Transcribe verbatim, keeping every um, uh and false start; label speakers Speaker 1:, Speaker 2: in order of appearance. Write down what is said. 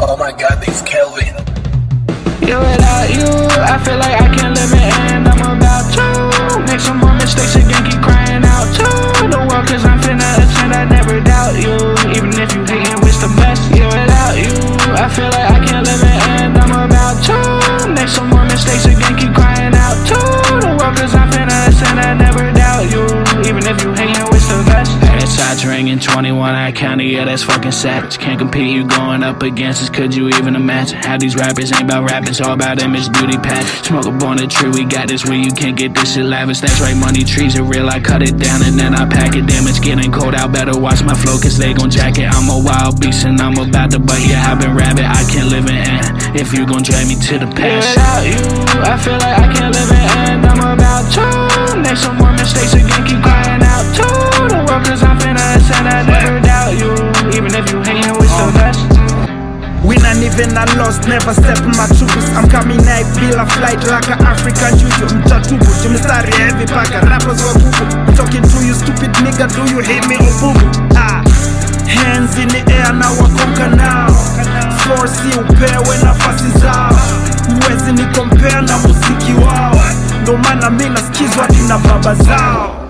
Speaker 1: Oh my god, this Kelvin.
Speaker 2: Yeah, without you, I feel like I can't live it, and I'm about to make some more mistakes again, keep crying out to the world, cause I'm finna ascend, I never doubt you. Even if you hate and wish the best, yeah, without you, I feel like I can't live it, and I'm about to make some more mistakes again, keep crying out to the world, cause I'm finna ascend, I never doubt you. Even if you hate and wish the best. Headshots ringing, twenty-one I counted, yeah, that's fucking savage. Can't compete, you going up against us, could you even imagine? How these rappers ain't about rapping, it's all about image, beauty patch. Smoke up on the tree, we got this where you can't get this shit lavish. That's right, money trees are real, I cut it down and then I pack it. Damn, it's getting cold out, better watch my flow, cause they gon' jack it. I'm a wild beast and I'm about to bite, yeah, I've been rabid, I can't live in end if you gon' drag me to the past. Without you, I feel like I can't live in end, I'm about to make some more mistakes again, keep crying out to the world, cause I'm finna ascend, I never doubt you. Even if you hate and wish the best.
Speaker 3: Win and even I lost, never step in my shoes. I'm coming night, feel a flight like an African juju. Mchatubu, jumistari heavy paka, rappers wa bubu. Talking to you stupid nigga, do you hate me or bubu? Ah, hands in the air, now I conquer now. Force you upewe nafasi zao. Huwezi ni compare na muziki wao. Ndo maana mimi nasikizwa kina baba zao.